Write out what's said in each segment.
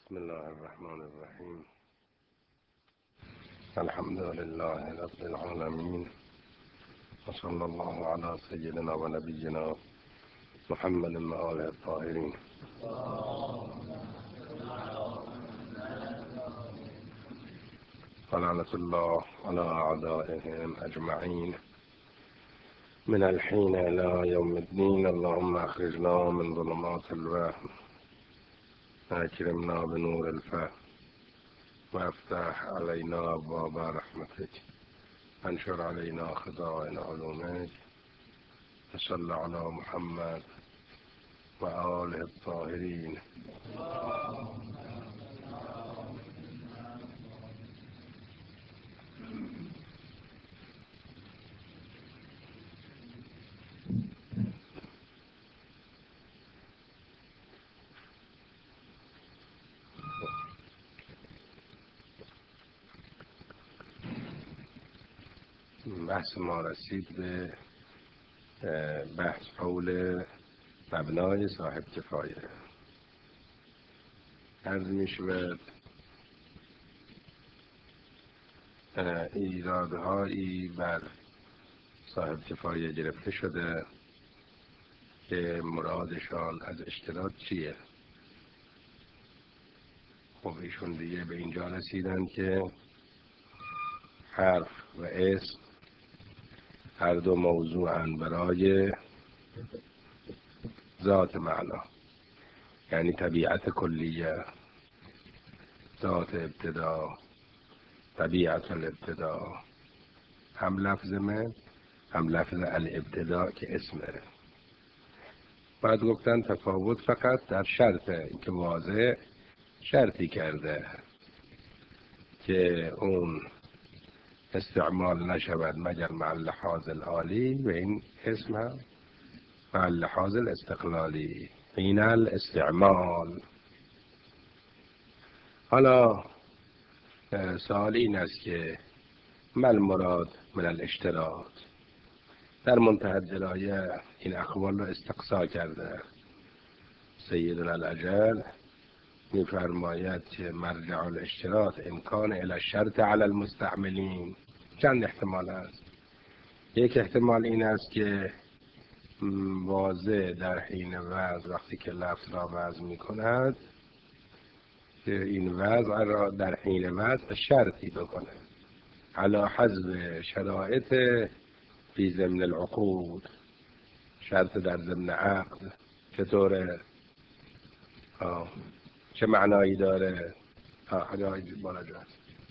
بسم الله الرحمن الرحيم. الحمد لله رب العالمين، وصلى الله على سيدنا ونبينا محمد وآله الطاهرين. ولعنة الله على أعدائهم أجمعين من الحين إلى يوم الدين. اللهم أخرجنا من ظلمات الوهم وأكرمنا بنور الفهم وافتح علينا أبواب رحمتك وانشر علينا خزائن علومك. وصل على محمد وآله الطاهرين. بحث ما رسید به بحث حول مبنای صاحب کفایه. عرض می شود ایرادهایی بر صاحب کفایه گرفته شده که مرادشان از اشتراط چیه. خب ایشون دیگه به اینجا رسیدن که حرف و اسم هر دو موضوعن برای ذات معنا، یعنی طبیعت کلیه، ذات ابتدا، طبیعت الابتدا، هم لفظ من هم لفظ الابتدا که اسمه. باید گفتن تفاوت فقط در شرطه که واضح شرطی کرده که اون استعمال نشود مگر مع اللحاظ العالی و این اسم هم مع اللحاظ الاستقلالی حین الاستعمال. حالا سوال این است که ما المراد من الاشتراط. در منتهى الدلایه این اقوال رو استقصا کرده. سیدنا الاجل میفرماید که مرجع الاشتراط امکان الی الشرط علی المستعملین. چند احتمال است. یک احتمال این است که واضح در حین وضع وقتی که لفظ را وضع می کند که این وضع را در حین وضع شرطی بکنه علی حسب شرایط فی ضمن العقود، شرط در ضمن عقد. چطوره؟ چه معنایی داره؟ بالا جان.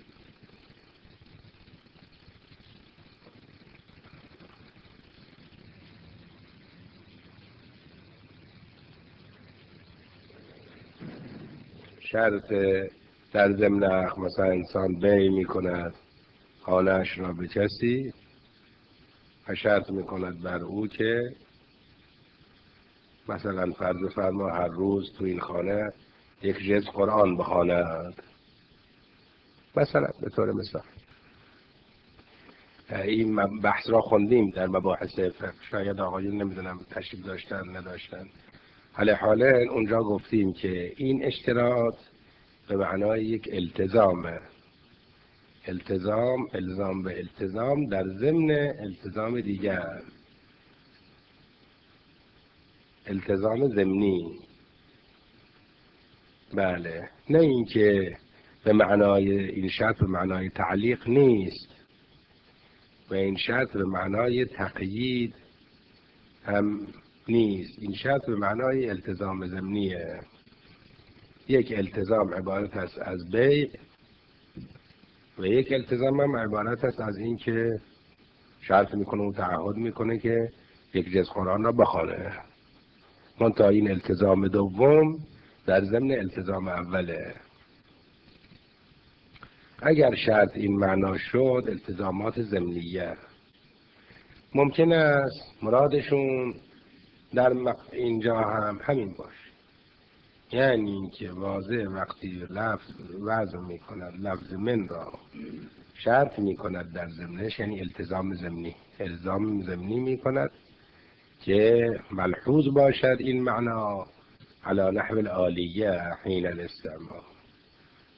شرط در ضمن عقد، مثلا انسان بیع می کند خانه‌اش را به کسی و شرط می کند بر او که مثلا فرض فرما هر روز تو این خانه یک جز قرآن بخواند، مثلا به طور مثال. این بحث را خوندیم در مباحث فقه، شاید آقایون نمیدونم تشریف داشتن نداشتن. حالا اونجا گفتیم که این اشتراط به معنای یک التزامه. الزام به التزام در ضمن التزام دیگر، التزام ضمنی. بله، نه اینکه به معنای این شرط به معنای تعلیق نیست و این شرط به معنای تقیید هم نیست. این شرط به معنای التزام ضمنیه. یک التزام عبارت است از بیع و یک التزام هم عبارت است از این که شرط میکنه و تعهد میکنه که یک جز قرآن را بخوانه. منتها این التزام دوم در ضمن التزام اوله. اگر شرط این معنا شد التزامات ضمنیه، ممکن است مرادشون در اینجا هم همین باشه، یعنی که واضح وقتی لفظ وضع می کند لفظ من را شرط می کند در ضمنش، یعنی التزام ضمنی، الزام ضمنی می کند که ملحوظ باشد این معنا علی نحو العالیه حین الاستعمال.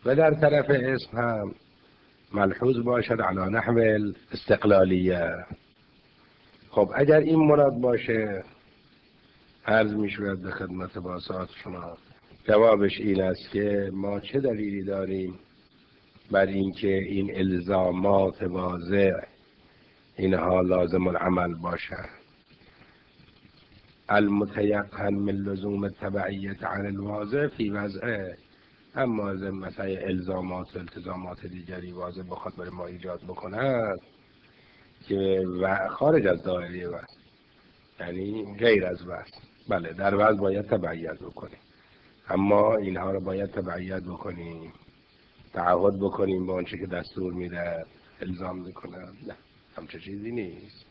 و در طرف اسم هم ملحوظ باشد علی نحو الاستقلالیه. خب اگر این مراد باشه، عرض می شود به خدمت باسات شما، جوابش این است که ما چه دلیلی داریم بر اینکه این الزامات واضح اینها لازم العمل باشند. المتيقن من لزوم التبعیت عن الواضح فی وضعه، اما مثلا الزامات و التزامات دیگری واضح بخواد برای ما ایجاد بکند که خارج از دایره وضع، یعنی غیر از وضع، بله در وضع باید تبعیت بکنیم، اما اینها رو باید تبعیت بکنیم، تعهد بکنیم با آنچه که دستور میده، الزام میکنه، نه همچه چیزی نیست.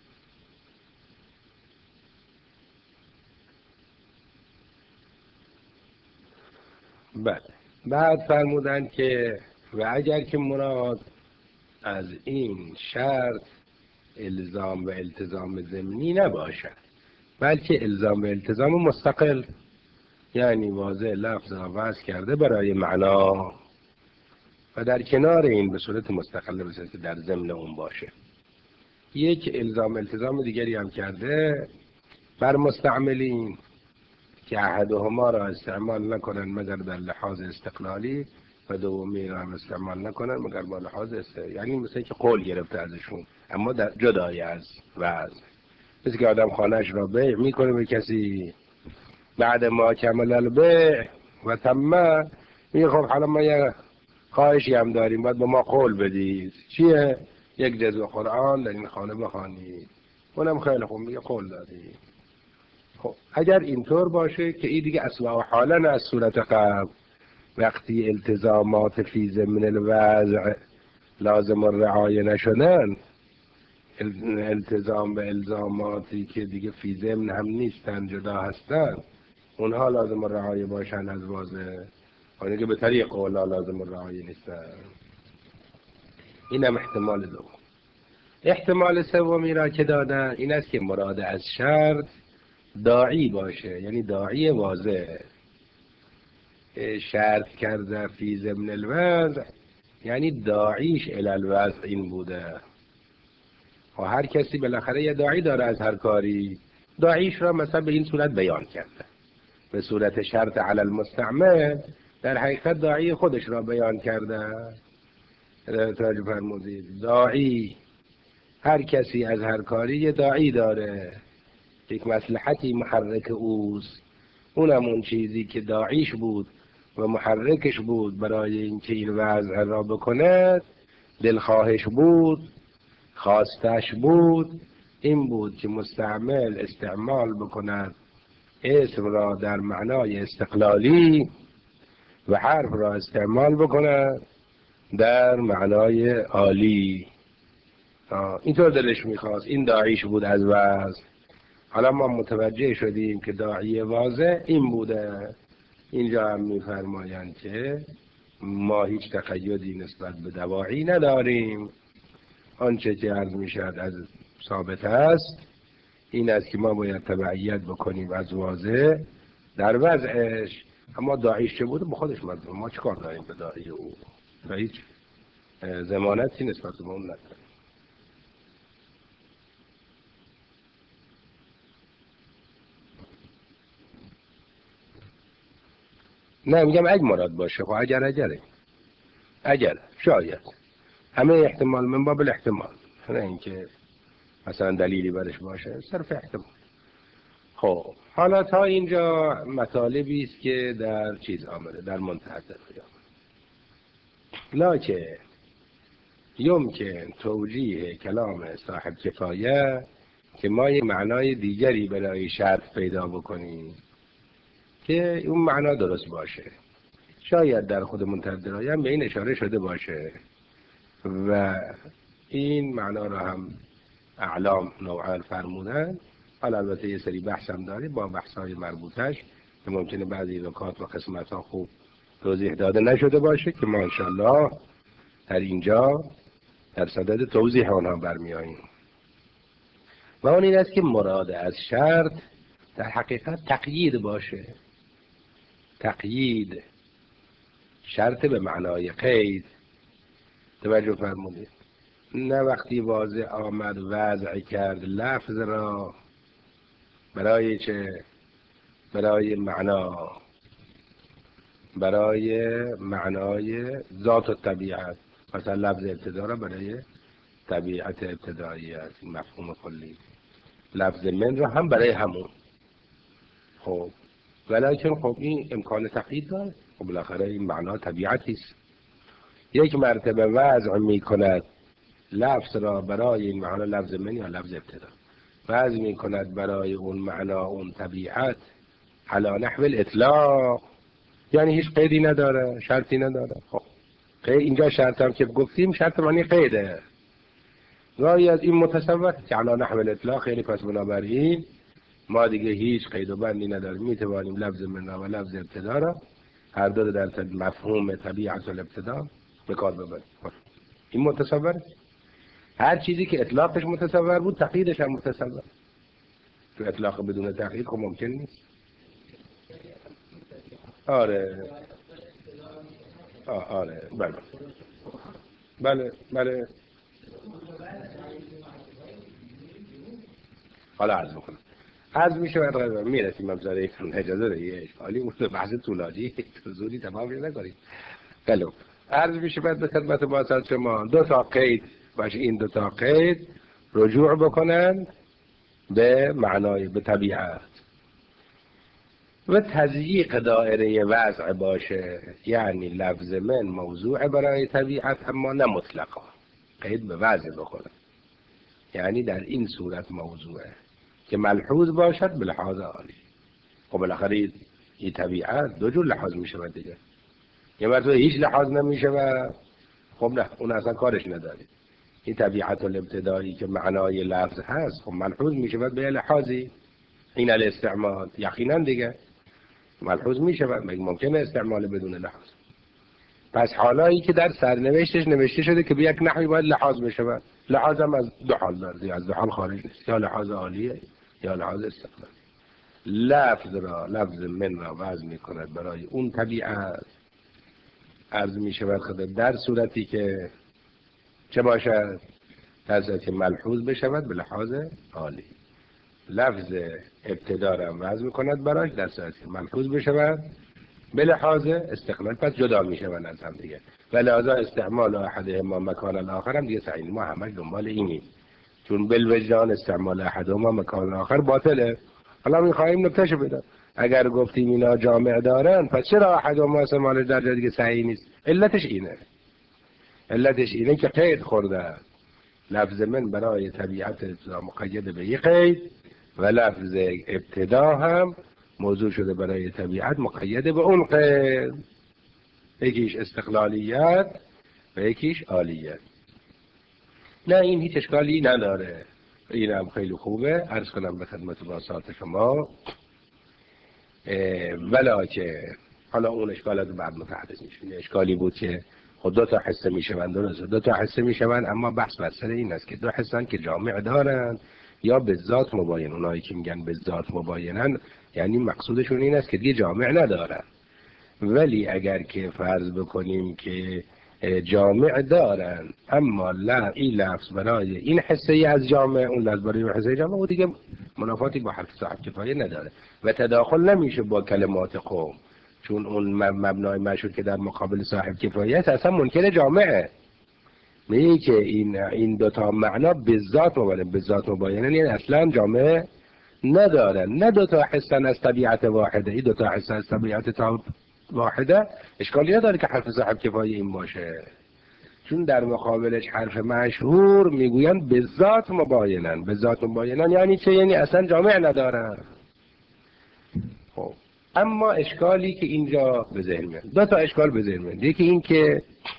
بله. بعد فرمودن که و اگر که مراد از این شرط الزام و التزام ضمنی نباشد، بلکه الزام و التزام مستقل، یعنی واضح لفظ را وضع کرده برای معنا و در کنار این به صورت مستقل بسید که در ضمن اون باشه، یک الزام التزام دیگری هم کرده بر مستعملین که احدهما را استعمال نکنن مگر در لحاظ استقلالی و دومی را هم استعمال نکنن مگر با لحاظ یعنی مثل که قول گرفته ازشون، اما در جدای از وضع. مثل که آدم خانهش را بیع میکنه به کسی، بعد ما کمل البیع و تمه میگه خب حالا ما یه خواهشی هم داریم، باید به ما قول بدید. چیه؟ یک جزء قرآن در این خانه بخوانید. اونم خیلی خوب میگه قول دادید. خب اگر اینطور باشه که این دیگه اصلا و حالا از صورت قبل، وقتی التزامات فی ضمن الوضع لازم الرعایه نشدن، التزام به الزاماتی که دیگه فی ضمن هم نیستن، جدا هستن، اونها لازم الرعایه باشن از واضح، اونی که به طریق قولا لازم الرعایه نیستن. اینم احتمال دوم. احتمال سومی را که دادن این است که مراد از شرط داعی باشه، یعنی داعی واضح. شرط کرده فی ضمن الوضع یعنی داعیش الی الوضع این بوده، و هر کسی بالاخره یه داعی داره از هر کاری، داعیش را مثلا به این صورت بیان کرده، به صورت شرط علی المستعمل، در حقیقت داعی خودش را بیان کرده. توجه فرمودید، داعی هر کسی از هر کاری یه داعی داره، یک مصلحتی محرک اوست، اونم اون چیزی که داعیش بود و محرکش بود برای اینکه این وضع را بکند، دلخواهش بود، خواستش بود، این بود که مستعمل استعمال بکند اسم را در معنای استقلالی و حرف را استعمال بکند در معنای عالی. اینطور دلش میخواست، این داعیش بود از وضع. حالا ما متوجه شدیم که داعی واضح این بوده. اینجا هم میفرمایند که ما هیچ تقیدی نسبت به دواعی نداریم، آنچه که عرض میشد از ثابت است این است که ما باید تبعیت بکنیم از واضح در وضعش، اما داعیش چه بوده به خودش مردم، ما چیکار داریم به داعی او و هیچ ضمانتی نسبت به اون نداریم. نه میگم اگه مراد باشه، خب اگر شاید همه احتمال من باب الاحتمال، نه اینکه مثلا دلیلی برش باشه، صرف احتمال. خب حالا تا اینجا مطالبی است که در چیز آمده، در منتهی الخیال. لکن یمکن توجیه کلام صاحب کفایه که ما یک معنای دیگری برای شرط پیدا بکنیم که اون معنا درست باشه. شاید در خود منتهی الدرايه هم به این اشاره شده باشه و این معنا را هم اعلام نوعا فرمودن. حالا البته یه سری بحث هم داریم با بحث‌های مربوطش که ممکنه بعضی نکات و قسمت‌ها خوب توضیح داده نشده باشه که ما انشاءالله در اینجا در صدد توضیح آنها برمیاییم. و اون این است که مراد از شرط در حقیقت تقیید باشه. تقیید شرط به معنای قید. توجه فرمودید؟ نه وقتی واضح آمد وضع کرد لفظ را برای چه؟ برای معنا، برای معنای ذات و طبیعت. مثلا لفظ ابتدا را برای طبیعت ابتدایی است، این مفهوم کلی. لفظ من را هم برای همون. خب ولیکن خب این امکان تقیید داره. خب بالاخره این معنا طبیعتی است. یک مرتبه وضع می کند لفظ را برای این معنا، لفظ من یا لفظ ابتدا، وضع می کند برای اون معنا اون طبیعت علی نحو الاطلاق، یعنی هیچ قیدی نداره، شرطی نداره. خب اینجا شرط هم که گفتیم شرط معنی قیده، گاهی از این متصور که علی نحو الاطلاق، یعنی پس بنابراین ما دیگه هیچ قید و بندی نداریم، می توانیم لفظ من و لفظ ابتدا را هر دو در مفهوم طبیعت الابتدا به کار ببریم. این متصور. هر چیزی که اطلاقش متصور بود تقییدش هم متصور. تو اطلاق بدون تقیید خب ممکن نیست. آره آره بله بله بله. حالا عرض میکنم. عرض میشه بعد میرسیم مبزره اجازه دهید حالی اون بحث طولانی زودی تمام نکنید. بله عرض میشه بعد به خدمت بازار شما دو تا قید باشه، این دو تا قید رجوع بکنن به معنای به طبیعت و تضییق دائره وضع باشه، یعنی لفظ من موضوع برای طبیعت اما نه مطلقا، قید به وضع بکنه، یعنی در این صورت موضوعه که ملحوظ باشد به لحاظ عالی. خب بالاخره این طبیعت دو جور لحاظ میشه دیگه. یه مرتبه هیچ لحاظ نمیشه و خب نه اون اصلا کارش نداری. این طبیعت الابتدایی که معنای لفظ هست خب ملحوظ میشه به لحاظی این الاستعمال یقینا دیگه ملحوظ میشه و ممکنه استعمال بدون لحاظ. پس حالایی که در سرنوشتش نوشته شده که به یک نحوی باید لحاظ بشه و لحاظ هم از دو حال داره، از دو حال خارج نیست، یا لحاظ عالیه یا لحاظ استقلال. لفظ من را وضع میکند برای اون طبیعت، عرض میشه خدمت در صورتی که چه باشد؟ در صورتی که ملحوظ بشود به لحاظ عالی. لفظ ابتدا را وضع میکند براش در صورتی که ملحوظ بشود به لحاظ استقلال، پس جدا میشوند از هم دیگه و لحاظا استعمال احدهما مکان الاخر هم دیگه صحیح. ما همش دنبال اینیم چون بالوجدان استعمال احدهما مکان الاخر باطله. حالا میخوایم نکتهشو بدم، اگر گفتیم اینا جامع دارن پس چرا احدهما استعمالش در جای دیگه صحیح نیست؟ علتش اینه که قید خورده. لفظ من برای طبیعت ابتدا مقید به یک قید و لفظ ابتدا هم موضوع شده برای طبیعت مقید به اون قید، یکیش استقلالیت و یکیش عالیت. نه این هیچ اشکالی نداره، این هم خیلی خوبه. عرض کنم به خدمت باسات شما ولیکن حالا اون اشکالات بعد متحدث میشه. اشکالی بود که خود دو تا حصه میشوند، دو تا حصه میشوند، اما بحث بر سر این است که دو حصن که جامع دارن یا به ذات مباین. اونایی که میگن به ذات مباینن یعنی مقصودشون این است که دیگه جامع ندارن. ولی اگر که فرض بکنیم که جامع دارن اما لا این لفظ برای این حصه از جامع اون لفظ برای اون حصه جامع و دیگه منافاتی با حرف صاحب کفایه نداره و تداخل نمیشه با کلمات قوم، چون اون مبنای مشهور که در مقابل صاحب کفایه است اصلا منکر جامعه. میگه که این دو تا معنا به ذات مباینن یعنی اصلا جامعه ندارن، نه دو تا حسن از طبیعت واحده. این دو تا حسن از طبیعت واحده اشکالی نداره که حرف صاحب کفایه این باشه، چون در مقابلش حرف مشهور میگویند به ذات مباینن. به ذات مباینن یعنی چه؟ یعنی اصلا جامع ندارن. خب اما اشکالی که اینجا به ذهن میاد، دو تا اشکال به ذهن میاد. یکی این که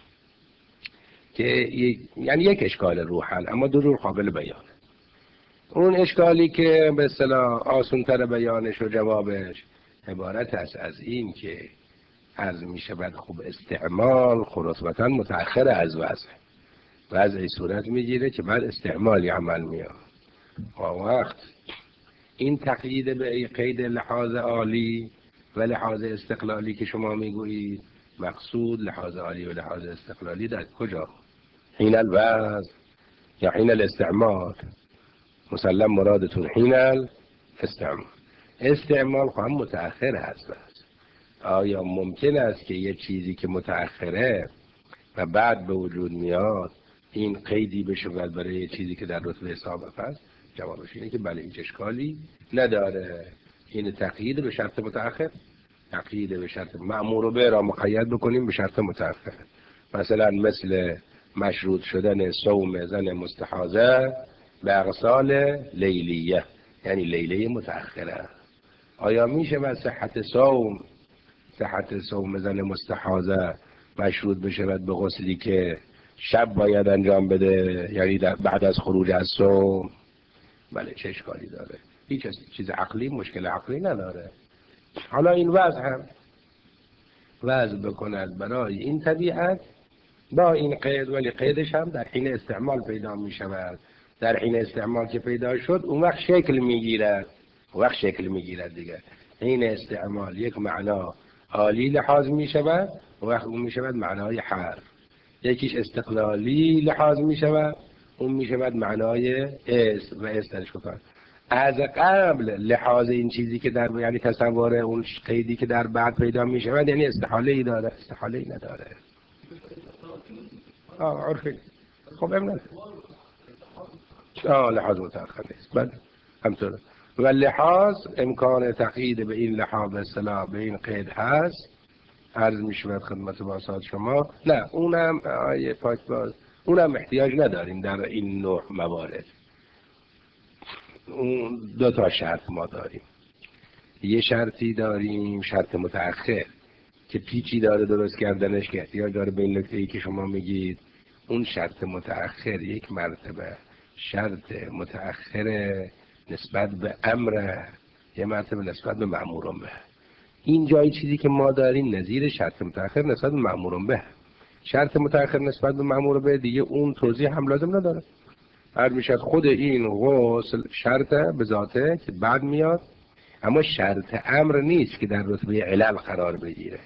یعنی یک اشکال روحل اما دو جور قابل بیان. اون اشکالی که به اصطلاح آسان‌تر بیانش و جوابش عبارت است از این که عرض می شود خوب استعمال رتبتاً متأخر از وضع صورت میگیره که بعد استعمالی عمل میاد. وقت این تقیید به قید لحاظ عالی و لحاظ استقلالی که شما میگویید مقصود لحاظ عالی و لحاظ استقلالی در کجا؟ حین الوضع یا حین الاستعمال؟ مسلم مرادتون حین الاستعمال. استعمال خواهم متأخر هست. آیا ممکن است که یه چیزی که متأخره و بعد به وجود میاد این قیدی بشه برای یه چیزی که در رتبه سابق است؟ جوابش اینه که بله، هیچ اشکالی نداره. این تقیید به شرط متأخر، تقیید به شرط مأمور به را مقید بکنیم به شرط متأخر. مثلا مثل مشروط شدن صوم زن مستحاضه به اغسال لیلیه، یعنی لیله متأخره. آیا میشه و صحت صوم زن مستحاضه مشروط بشه به غسلی که شب باید انجام بده، یعنی بعد از خروج از صوم؟ بله، چه اشکالی داره؟ هیچ چیز عقلی، مشکل عقلی نداره. حالا این وضع هم وضع بکند برای این طبیعت با این قید، ولی قیدش هم در حین استعمال پیدا می شود. در حین استعمال که پیدا شد اون وقت شکل میگیرد دیگه. حین استعمال یک معنا عالی لحاظ می شود، وقت اون می شود معنای حرف. یکیش استقلالی لحاظ می شود، اون می شود معنای اسم و استرش بکن. از قبل لحاظ این چیزی که در یعنی تصور اون قیدی که در بعد پیدا می شود یعنی استحاله ای داره، استحاله ای نداره. عرفی. خب امنا لحاظ متأخر نیست. بله همطوره. و لحاظ امکان تقیید به این لحاظ اصطلاح به این قید هست. عرض می شود خدمت باسات شما، نه اونم آیه پاکباز اونم احتیاج نداریم در این نوع موارد. اون دو تا شرط ما داریم. یه شرطی داریم شرط متأخر که پیچی داره درست کردنش، که احتیاج داره به این نکته‌ای که شما میگید. اون شرط متأخر یک مرتبه شرط متأخر نسبت به امر، یه مرتبه نسبت به مأمور به. این جای چیزی که ما داریم نظیر شرط متأخر نسبت به مأمور به. شرط متأخر نسبت به مأمور به دیگه اون توضیح هم لازم نداره. هر میشد خود این غسل شرط به ذاته که بعد میاد، اما شرط امر نیست که در رتبه علل قرار بگیره.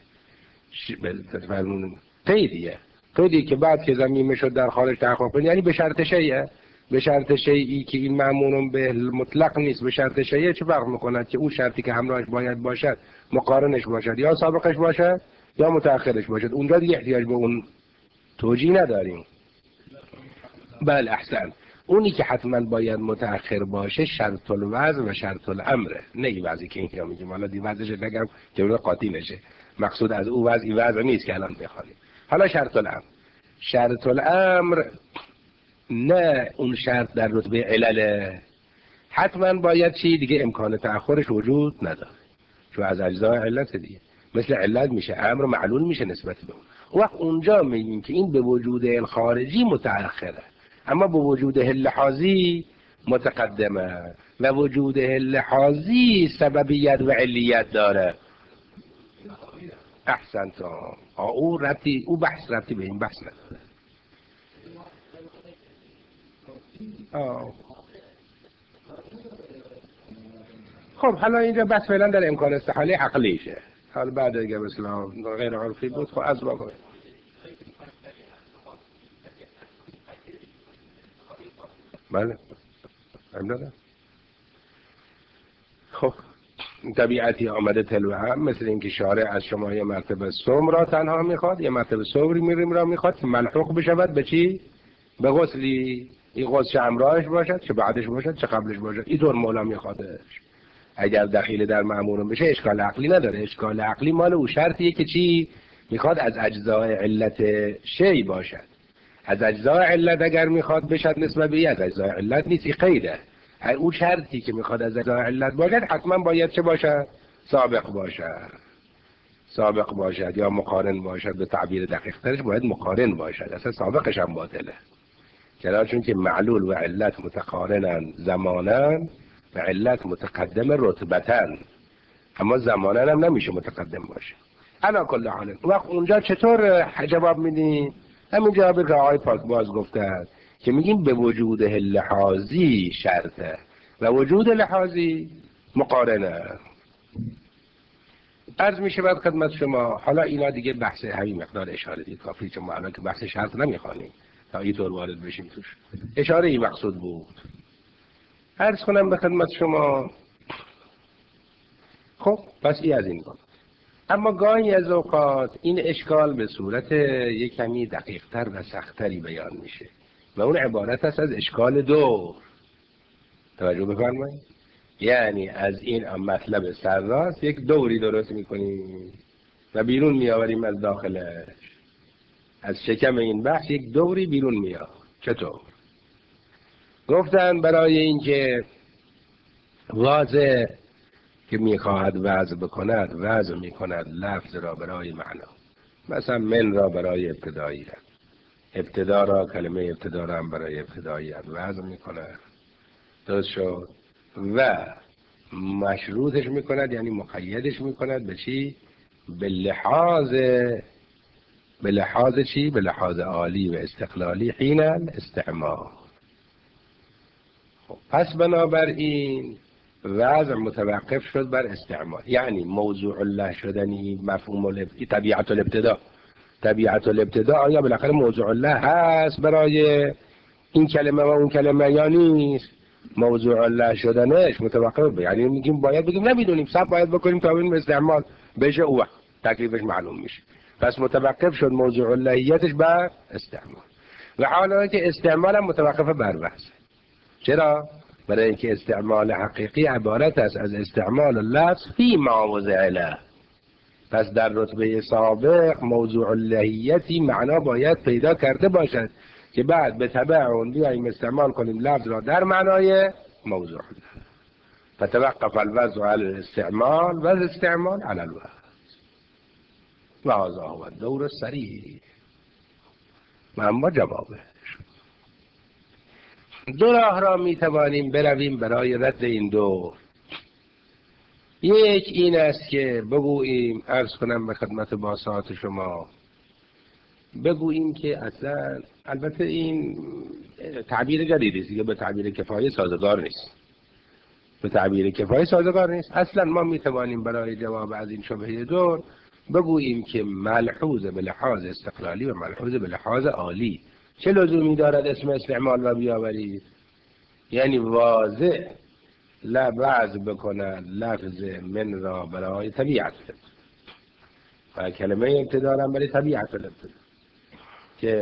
قیدی که بعد که زمین شد در خارج تحقق کنه، یعنی به شرط شیعه، به شرط شیعی که این مأمور به مطلق نیست، به شرط شیعه چه فرق میکند که اون شرطی که همراهش باید باشد مقارنش باشد، یا سابقش باشد یا متأخرش باشد. اونجا دیگه احتیاج به اون توجیه نداریم. بله احسن. اونی که حتما باید متأخر باشه شرط الوضع و شرط الامره، نه این وضعی که اینجا میگیم. حالا دی وضعش نگم که اون قاطی نشه. مقصود از او وضع نیست که الان بخوانیم. حالا شرط الامر. شرط الامر نه اون شرط در رتبه علله. حتما باید چی دیگه امکان تأخرش وجود نداره، چون از اجزای علت دیگه. مثل علت میشه امر معلول میشه نسبت به اون. وقت اونجا میگیم که این به وجود الخارجی متأخره، اما به وجود اللحاظی متقدمه و وجود اللحاظی سببیت و علیت داره. احسن تا او بحث ربطی به این بحث نداره. خب حالا اینجا بس فعلا در امکان استحاله عقلیشه. حالا بعد اگه مثلا غیر عرفی بود خب از واقع بله همدارم. خب طبیعتی آمده تلو هم، مثل اینکه شارع از شما یه مرتبه صوم را تنها میخواد، یه مرتبه صبری میریم را میخواد که ملحوق بشود به چی؟ به غسلی. این غسل چه همراهش باشد، چه بعدش باشد، چه قبلش باشد، اینطور مولا میخوادش. اگر دخیل در مأمورم بشه اشکال عقلی نداره. اشکال عقلی مال او شرطیه که چی؟ میخواد از اجزای علت شی باشد. از اجزای علت اگر میخواد بشد نسبت به از اجزای علت نیست، این قیده. او شرطی که میخواد از اجزای علت باشد حتما باید چه باشد؟ سابق باشد یا مقارن باشد. به تعبیر دقیق ترش باید مقارن باشد، اصلا سابقش هم باطله. چون که معلول و علت متقارنن زمانن و علت متقدم رتبتن، اما زمانن هم نمیشه متقدم باشه. علا کل حال وقت اونجا چطور جواب میدیم؟ همین جوابی که آقای پاکباز گفتن که میگیم به وجود لحاظی شرطه و وجود لحاظی مقارنه. عرض می شود خدمت شما، حالا اینا دیگه بحث همین مقدار اشاره دیگه کافی، چون ما الان که بحث شرط نمیخوانیم تا اینطور وارد بشیم توش. اشاره ای مقصود بود. عرض کنم به خدمت شما، خب پس این از این بود. اما گاهی از اوقات این اشکال به صورت یک کمی دقیقتر و سختری بیان میشه و اون عبارت است از اشکال دور. توجه بفرمایید. یعنی از این مطلب سرراست یک دوری درست میکنیم و بیرون میآوریم از داخلش. از شکم این بحث یک دوری بیرون میاد. چطور؟ گفتن برای اینکه واضح که میخواهد وضع بکند، وضع میکند لفظ را برای معنا. مثلا من را برای ابتداییت، ابتدا را، کلمه ابتدا را هم برای ابتداییت وضع میکند. درست شد. و مشروطش میکند، یعنی مقیدش میکند به چی؟ به لحاظ چی؟ به لحاظ عالی و استقلالی حین الاستعمال. خب پس بنابراین وضع متوقف شد بر استعمال، یعنی موضوع الله شدنی مفهوم طبیعت الابتدا. طبیعت الابتدا آیا بالاخره موضوع الله هست برای این کلمه و اون کلمه یا نیست؟ موضوع الله شدنش متوقف، یعنی میگیم باید بگیم نمیدونیم، صبر باید بکنیم تا ببینیم استعمال بشه، او وقت تکلیفش معلوم میشه. پس متوقف شد موضوع اللهیتش بر استعمال. و حالا که استعمال هم متوقف بر وضع. چرا؟ برای اینکه استعمال حقیقی عبارت است از استعمال لفظ فی مواضع له. پس در رتبه سابق موضوع اللهیتی معنا باید پیدا کرده باشد که بعد به تبع اون بیاییم استعمال کنیم لفظ را در معنای موضوع. فتوقف الوضع على الاستعمال و الاستعمال على الوضع. و هذا هو الدور الصریح. و اما جوابش، دو راه را می توانیم برویم برای رد این دور. یک این است که بگوییم، عرض کنم به خدمت باسات شما، بگوییم که اصلا، البته این تعبیر جدیدی است، به تعبیر کفایه سازگار نیست. به تعبیر کفایه سازگار نیست. اصلا ما می توانیم برای جواب از این شبهه دور بگوییم که ملحوظ به لحاظ استقلالی و ملحوظ به لحاظ عالی چه لزومی دارد اسم استعمال را بیاورید؟ یعنی واضح وضع بکنن لفظ من را برای طبیعت و کلمه ابتدا را برای طبیعت که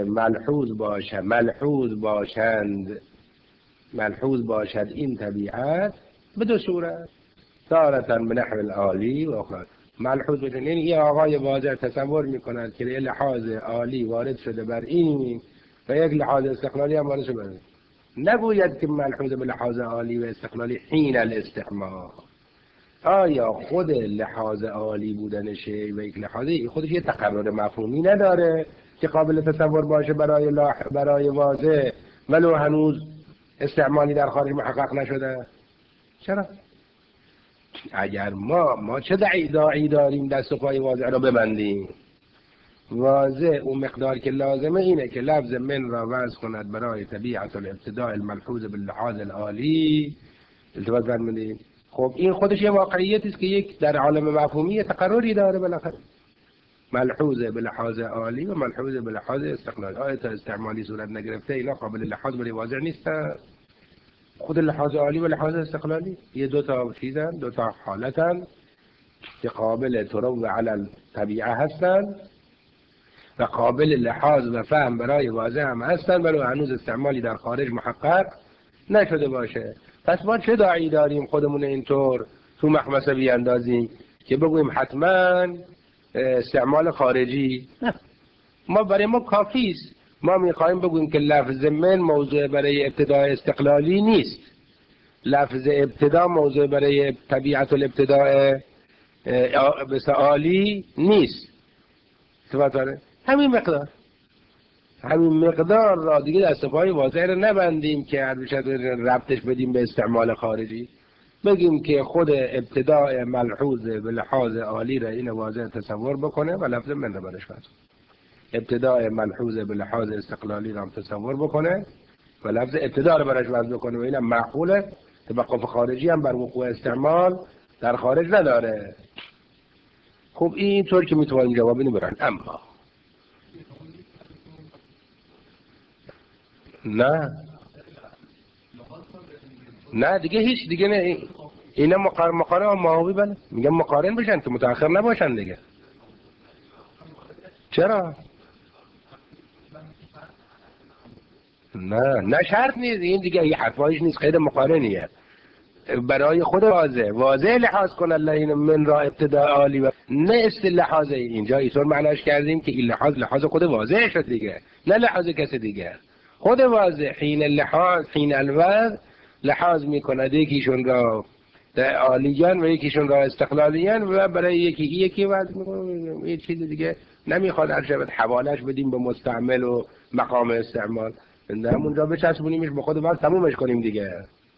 ملحوظ باشد این طبیعت به دو صورت، تارة به نحو العالی و اخرى. ملحوظ باشد یعنی یه آقای واضح تصور میکند که یه لحاظ عالی وارد شده بر این و یک لحاظ استقلالی هم وارد شده بر این. نگوید که ملحوظ به لحاظ عالی و استقلالی حین الاستعمال. آیا خود لحاظ عالی بودن شیء و یک لحاظی خودش یه تقرر مفهومی نداره که قابل تصور باشه برای واضح ولو هنوز استعمالی در خارج محقق نشده؟ چرا؟ اگر ما چه داعی داریم دست و پای واضح را ببندیم؟ واضح اون مقدار که لازمه اینه که لفظ من را وضع کند برای طبیعت الابتداء الملحوظ باللحاظ العالی. التفات فرمودید. خب این خودش یه واقعیتی است که یک در عالم مفهومی تقرری داره بالاخره. ملحوظ به لحاظ عالی و ملحوظ به لحاظ استقلالی. آیا تا استعمالی صورت نگرفته اینا قابل لحاظ برای واضح نیستن؟ خود لحاظ عالی و لحاظ استقلالی یه دو تا چیزن، دو تا حالتن که قابل ترو علی طبیعه هستن و قابل لحاظ و فهم برای واضح هم هستن، ولی هنوز استعمالی در خارج محقق نشده باشه. پس ما چه داعی داریم خودمون اینطور تو مخمسه بیاندازیم که بگوییم حتما استعمال خارجی؟ نه، ما برای ما کافی است. ما میخوایم بگوییم که لفظ من موضوع برای ابتداء استقلالی نیست، لفظ ابتدا موضوع برای طبیعت الابتداء عالی نیست. همین مقدار را دیگه دست پای واضح رو نبندیم که ربطش بدیم به استعمال خارجی. بگیم که خود ابتداء ملحوظ به لحاظ عالی را این واضح تصور بکنه و لفظ من رو برش بند. ابتداء ملحوظ به لحاظ استقلالی را تصور بکنه و لفظ ابتداء رو برش بند بکنه و اینم معقوله. توقف خارجی هم بر وقوع استعمال در خارج نداره. خب این طور که میتوانیم جواب اینو برن. اما نه دیگه هیچ دیگه نه. اینا مقارن ماهوی بله میگم مقارن بشن که متأخر نباشن دیگه. چرا؟ نه شرط نیست. این دیگه یه حرفایش نیست، خیلی مقارنیه برای خود واضح لحاظ کن الله من را ابتداء عالی و نه لحاظ اینجا اینطور معناش کردیم که این لحاظ خود واضح شد دیگه، نه لحاظ کسی دیگه. خود واضح حین الوضع لحاظ میکند یکیشون را عالیان و یکیشون را استقلالیان و برای یکی وضع میکنه. یه چیز دیگه نمیخواد ارشبت حوالش بدیم به مستعمل و مقام استعمال، همونجا بچسبونیمش به خود وضع تمومش کنیم دیگه.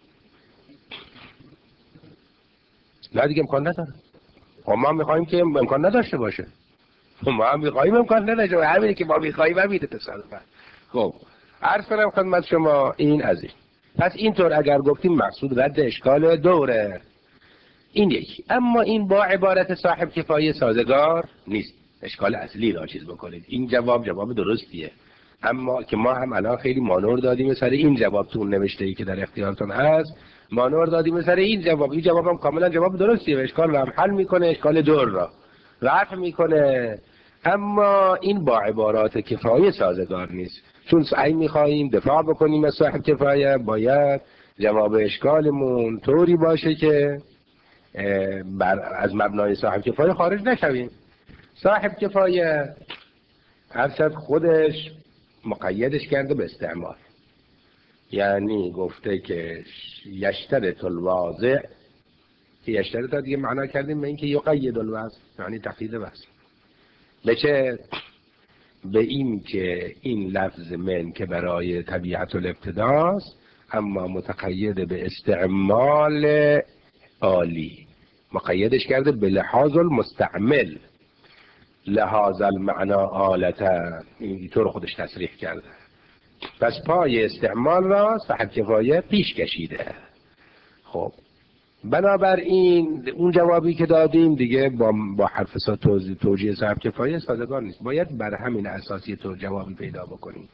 نه دیگه امکان نداره. ما میخوایم که امکان نداشته باشه. ما میخوایم امکان نداشته باشه. همینه که ما میخوایم همینه تصادفاً. خب عرض کنم خدمت شما این از این. پس اینطور اگر گفتیم مقصود رد اشکال دوره این یکی. اما این با عبارت صاحب کفایه سازگار نیست. اشکال اصلی را چیز بکنید. این جواب درستیه، اما که ما هم الان خیلی مانور دادیم سر این جواب تو اون نوشته ای که در اختیارتون هست، مانور دادیم سر این جواب هم کاملا جواب درستیه و اشکال رو هم حل میکنه، اشکال دور را رفع میکنه. اما این با عبارات کفایه سازگار نیست، چون سعی میخواییم دفاع بکنیم از صاحب کفایه، باید جواب اشکالمون طوری باشه که از مبنای صاحب کفایه خارج نشویم. صاحب کفایه هرچند خودش مقیدش کرده به استعمال، یعنی گفته که یشترط الواضع، که یشترط دیگه معنا کردیم به این که یقید الوضع، یعنی تقیید وضع. بچه به این که این لفظ من که برای طبیعت الابتداست اما متقید به استعمال عالی، مقیدش کرده به لحاظ المستعمل، لحاظ المعنا آلتا، اینطور خودش تصریح کرده. پس پای استعمال را صاحب کفایه پیش کشیده. خب بنابراین اون جوابی که دادیم دیگه با حرف توجیه صاحب کفایه سازگار نیست، باید بر همین اساسی تو جوابی پیدا بکنیم.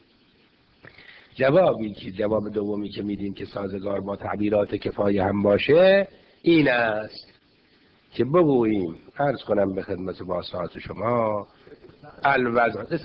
جواب دومی که میدیم که سازگار با تعبیرات کفایه هم باشه این است که بگوییم، عرض کنم به خدمت واسطات شما الوضع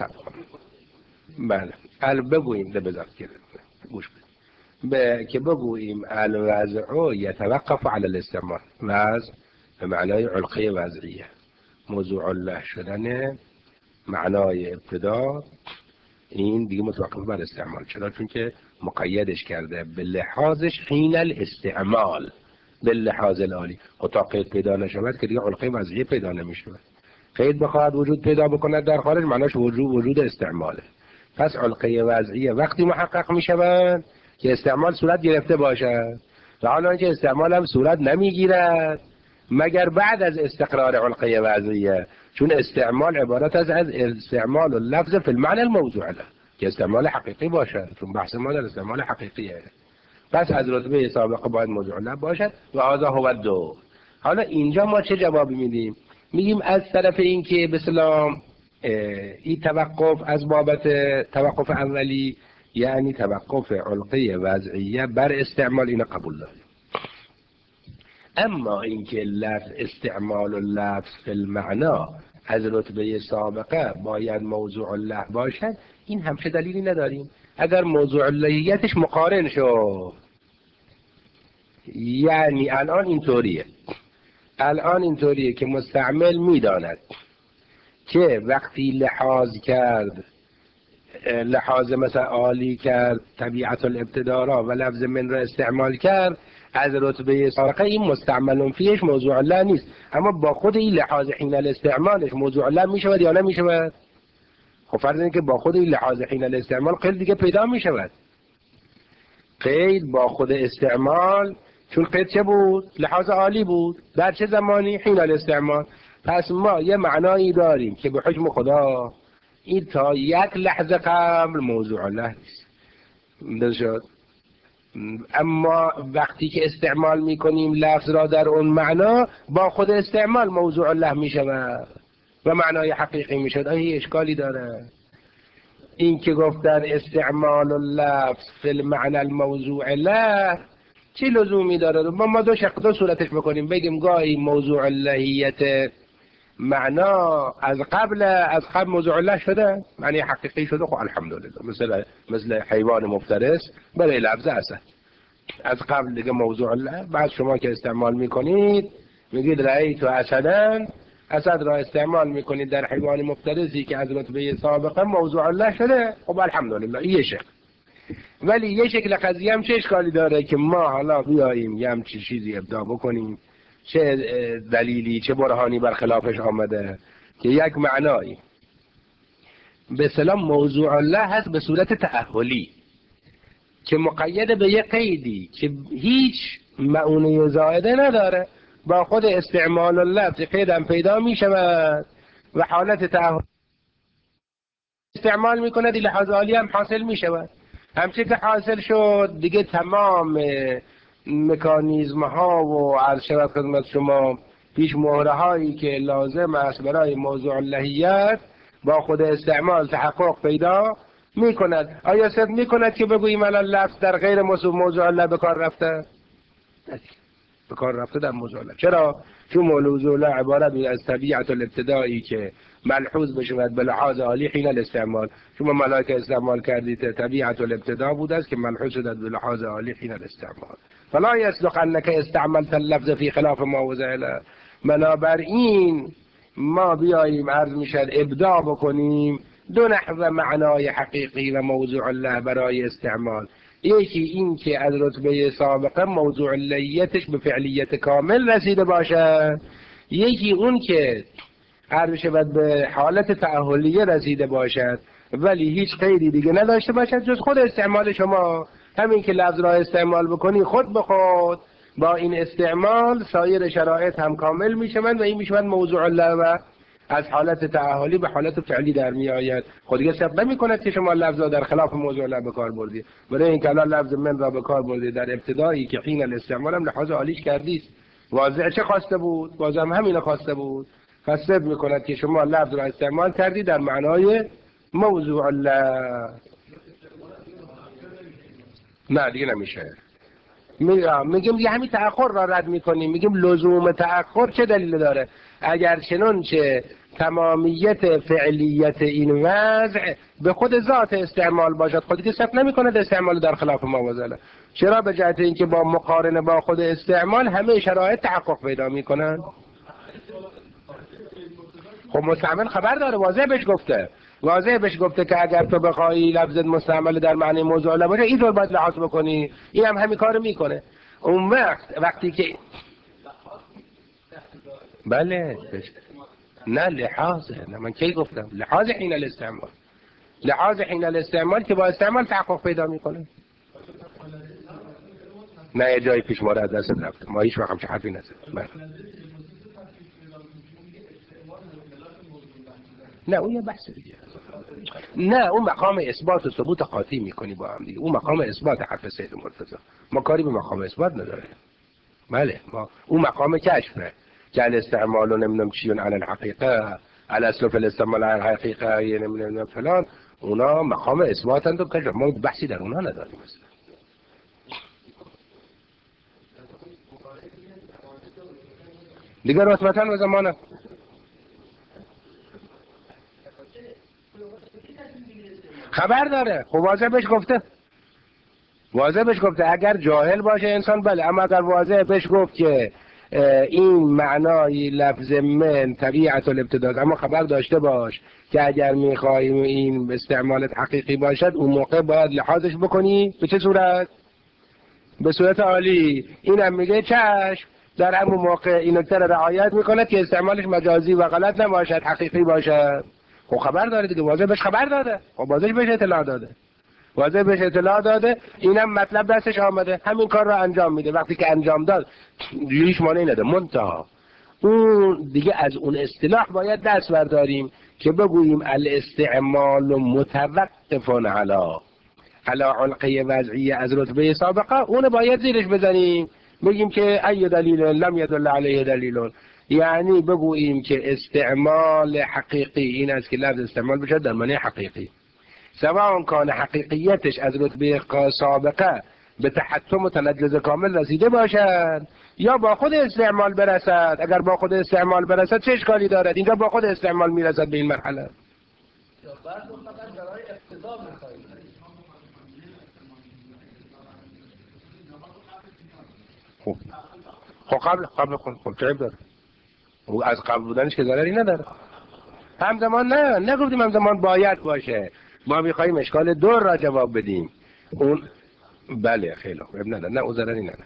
بله بگوییم ده بذار گوش بدیم که بگوییم الوضع یتوقف علی الاستعمال. وضع به معنای علقه وضعیه، موضوع الله شدن معنای ابتدا، این دیگه متوقف بر استعمال. چرا؟ چون که مقیدش کرده به لحاظش حین الاستعمال، به لحاظ العالی. خب تا قید پیدا نشود که دیگه علقه وضعیه پیدا نمیشه. قید بخواهد وجود پیدا بکند در خارج معناش وجود استعماله. پس علقه وضعیه وقتی محقق می شود که استعمال صورت گرفته باشد، و حالا که استعمال هم صورت نمیگیرد مگر بعد از استقرار علقه وضعیه، چون استعمال عبارت از استعمال اللفظ فی المعنى الموضوع له، که استعمال حقیقی باشد، چون بحث ما در استعمال حقیقیه. پس از رتبه سابقه باید موضوع له باشد و هذا هو الدور. حالا اینجا ما چه جوابی میدیم؟ میگیم از طرف این که به سلام این توقف از بابت توقف اولی، یعنی توقف علقه وضعیه بر استعمال، این قبول داریم. اما اینکه استعمال اللفظ فی المعنا از رتبه سابقه باید موضوع له باشد، این همچه دلیلی نداریم. اگر موضوع لهیتش مقارن شد، یعنی الان اینطوریه که مستعمل میداند که وقتی لحاظ مثلا عالی کرد طبیعت الابتدا را و لفظ من را استعمال کرد، از رتبه سابقه این مستعمل فیش موضوع له نیست، اما با خود این لحاظ حین الاستعمالش موضوع له میشود یا نمیشود؟ خب فرض اینه که با خود این لحاظ حین الاستعمال قید دیگه پیدا میشود. قید با خود استعمال، چون قید چه بود؟ لحاظ عالی بود. در چه زمانی؟ حین الاستعمال. پس ما یه معنایی داریم که به حکم خدا این تا یک لحظه قبل موضوع له نیست. اما وقتی که استعمال میکنیم لفظ را در اون معنا، با خود استعمال موضوع له میشود. و معنای حقیقی میشد. آیا اشکالی داره؟ این که گفتن استعمال اللفظ فی المعنى الموضوع له چه لزومی داره؟ ما دو صورتش بکنیم، بگیم گاهی موضوع اللهیت معنا از قبل موضوع الله شده، معنی حقیقی شده، خب الحمدلله، مثل حیوان مفترس برای لفظ اسد از قبل دیگه موضوع الله. بعد شما که استعمال میکنید میگید رأیت اسدن، اسد را استعمال میکنید در حیوان مفترسی که از رتبه سابقه موضوع الله شده، خب الحمدلله یه شکل. ولی یه شکل قضیه هم چه اشکالی داره که ما حالا بیاییم یه همچین چیزی ابداع بکنیم، چه دلیلی چه برهانی برخلافش آمده که یک معنایی به سلام موضوع الله هست به صورت تأهلی که مقید به یک قیدی که هیچ معنی زائده نداره، با خود استعمال اللفظ قیدم پیدا می شود و حالت تأهلی استعمال می کند، لحاظ عالی هم حاصل می شود. همچه که حاصل شد دیگه تمام مکانیزم ها و عرض شود خدمت شما پیش مهره هایی که لازم است برای موضوع اللهیت با خود استعمال تحقق پیدا می کند. آیا صدق می کند که بگوییم الان لفظ در غیر موضوع الله به کار رفته؟ به کار رفته در موضوع الله. چرا؟ چون موضوع الله عبارت از طبیعت الابتدایی که ملحوظ بشود به لحاظ عالی حین الاستعمال. شما ملائکه استعمال کردید، طبیعت الابتدا بود است که ملحوظ شد به لحاظ عالی حین الاستعمال. فلا يصدق انك استعملت اللفظ في خلاف ما وضع له. بنابراین ما بیاییم عرض میشد ابداع بکنیم دو نحو معنای حقیقی و موضوع الله برای استعمال. یکی این که از رتبه سابقه موضوع اللهیتش به فعلیت کامل رسیده باشد، یکی اون که عرض شود به حالت تأهلیه رسیده باشد ولی هیچ قیدی دیگه نداشته باشد جز خود استعمال شما. همین که لفظ را استعمال بکنی خود به خود با این استعمال سایر شرایط هم کامل میشوند و این میشوند موضوع الله و از حالت تأهلی به حالت فعلی در می آید. خود دیگه صدق نمی کند که شما لفظ را در خلاف موضوع الله به کار بردید. برای اینکه الان لفظ من را به کار بردید در ابتدایی که حین الاستعمال هم لحاظ عالیش کردید، واضح چه خواسته بود؟ بازم همین خواسته بود. پس صدق می کند که شما لفظ را استعمال کردید در معنای موضوع الله. نه دیگه نمیشه. میگیم دیگه همین تأخر را رد میکنیم، میگیم لزوم تأخر چه دلیل داره؟ اگر چنانچه تمامیت فعلیت این وضع به خود ذات استعمال باشد، خودی که صرف نمیکند استعمال در خلاف ما وزله. چرا؟ به جهت اینکه با مقارنه با خود استعمال همه شرایط تحقق پیدا میکنن. خب مستعمل خبر داره، واضح بهش گفته که اگر تو بخوای لفظ مستعمل در معنی موضوع الله باشه اینطور باید لحاظ بکنی. این هم همین کارو میکنه. اون وقتی که بله نه لحاظه، نه من کی گفتم لحاظ حین الاستعمال که با استعمال تحقق پیدا میکنه. نه یه جایی پیش ما را از دست رفت، ما هیچ وقت همچه حرفی نزدیم. نه اون یه بحث دیگه. نه اون مقام اثبات و ثبوت قاطی میکنی با هم دیگه. اون مقام اثبات حرف سید مرتضی، ما کاری به مقام اثبات نداره. بله ما اون مقام کشفه که الاستعمال و نمیدونم چیون علی الحقیقه الاصل فی الاستعمال علی الحقیقه یه نمیدونم فلان، اونا مقام اثباتند و کشف، ما بحثی در اونا نداریم. مثلا دیگه رتبتاً و زمانه خبر داره. خب واضح بهش گفته اگر جاهل باشه انسان بله، اما اگر واضح بهش گفت که این معنای لفظ من طبیعت الابتداء، اما خبر داشته باش که اگر میخوایی این استعمالت حقیقی باشد اون موقع باید لحاظش بکنی. به چه صورت؟ به صورت عالی. اینم میگه چشم، در همون موقع این نکته را رعایت میکنه که استعمالش مجازی و غلط نباشد، حقیقی باشد. خب خبر داره دیگه، واضح بهش خبر داده. خب واضح بهش اطلاع داده، اینم مطلب دستش آمده، همین کار رو انجام میده. وقتی که انجام داد هیچ مانعی نداره، منتها اون دیگه از اون اصطلاح باید دست برداریم که بگوییم الاستعمال متوقف علی علقه وضعی از رتبه سابقه، اون باید زیرش بزنیم، بگیم که ای دلیل لم یدل علیه دلیل، یعنی بگوییم که استعمال حقیقی این است که لفظ استعمال بشه در معنی حقیقی، سواء کان حقیقیتش از رتبه سابقه به تحتم و تنجز کامل رسیده باشد یا با خود استعمال برسد. اگر با خود استعمال برسد چه اشکالی دارد؟ اینجا با خود استعمال میرسد به این مرحله. خب قبل خب چه داره؟ او از قبل بودنش که ضرری نداره. همزمان نگفتیم همزمان باید باشه، ما میخواییم اشکال دور را جواب بدیم. اون بله خیلی خوب نداره، نه او ضرری نداره.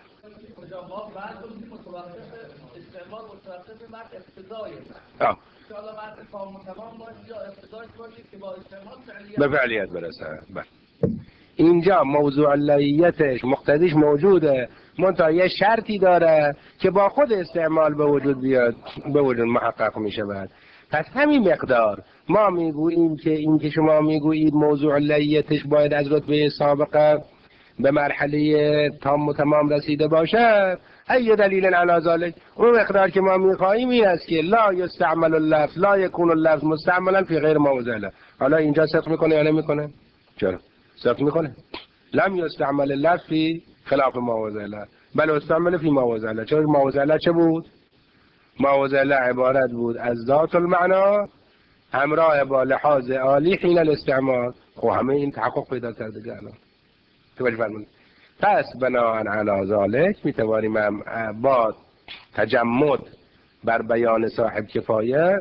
به فعلیت برسه. بله اینجا موضوع علایتش مقتضیش موجوده، منتها یه شرطی داره که با خود استعمال به وجود بیاد، به وجود محقق می شود. پس همین مقدار ما میگوییم که این که شما میگویید موضوع علایتش باید از رتبه سابقه به مرحله تام و تمام رسیده باشد، ای دلیل علی ذلک، اون مقدار که ما میخواهیم این است که لا یستعمل اللفظ، لا یکون اللفظ مستعملا فی غیر مواضع له. حالا اینجا صدق میکنه یا نمیکنه؟ چرا؟ صدق میکنه. لم یستعمل اللفظ فی خلاف مواضع له بل استعمل فی مواضع له. چرا مواضع له چه بود؟ مواضع له عبارت بود از ذات المعنا همراه با لحاظ عالی حین الاستعمال. خب همه این تحقق پیدا کرده دیگه الان. توجه فرمایید. پس بناء علی ذلک میتوانیم با تجمد بر بیان صاحب کفایه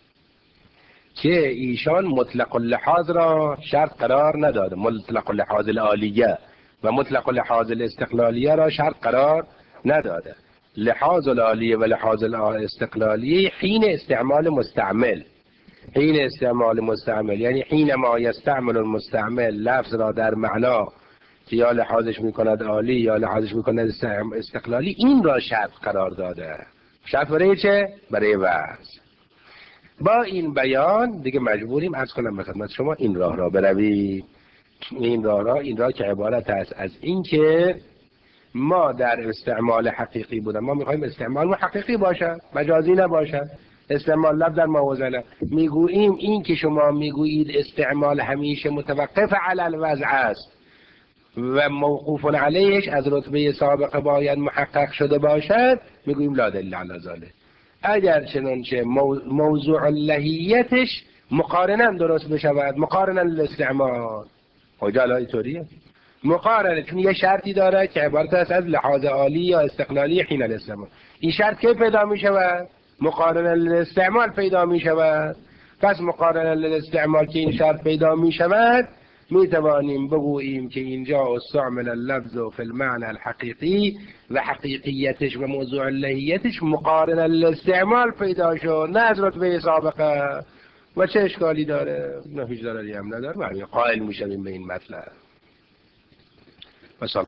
که ایشان مطلق اللحاظ را شرط قرار نداده، مطلق اللحاظ العالیه و مطلق اللحاظ الاستقلالیه را شرط قرار نداده. لحاظ العالیه و لحاظ الاستقلالیه حین استعمال مستعمل، حین استعمال مستعمل یعنی حینما یستعمل المستعمل لفظ را در معنا که یا لحاظش میکند عالی یا لحاظش میکند استقلالی، این را شرط قرار داده. شرط برای چه؟ برای وضع. با این بیان دیگه مجبوریم عرض کنم به خدمت شما این راه را بروید. این راه که عبارت است از این که ما در استعمال حقیقی بودن، ما میخوایم استعمال حقیقی باشد، مجازی نباشد، استعمال لفظ در مواضع له. میگوییم این که شما میگویید استعمال همیشه متوقف علی الوضع است و موقوف علیهش از رتبه سابقه باید محقق شده باشد، میگوییم لا دلیل علی ذلک. اگر چنانچه موضوع اللهیتش مقارنا درست بشود، مقارنا الاستعمال، کجا الان طوریه؟ مقارنه، چون یه شرطی داره که عبارت است از لحاظ عالی یا استقلالی حین الاستعمال. این شرط که پیدا می شود؟ مقارنه الاستعمال پیدا می شود. پس مقارنه الاستعمال که این شرط پیدا می شود، می توانیم بگوییم که اینجا استعمل اللفظ فی المعنى الحقیقی و حقیقیتش و موضوع اللهیتش مقارنه الاستعمال پیدا شد، نه از رتبه سابقه. و چه اشکالی داره؟ نه هیچ ضرری هم نداره. ما قائل می شویم به این مطلب.